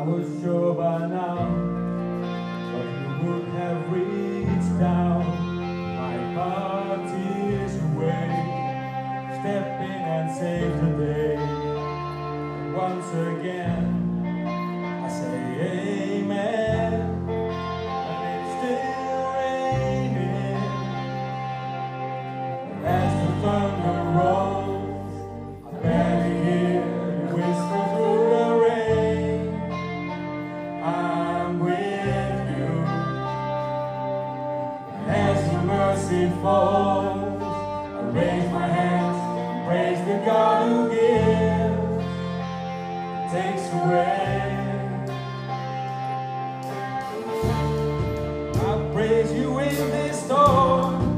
was sure by now that you would have reached down my heart tears away. Step in and save the day. Once again I say amen, and it's still raining. As the thunder rolls, I barely hear you whisper through the rain. I'm with you. And as your mercy falls, I raise my hands and praise the God who gives, takes away. I praise you in this storm.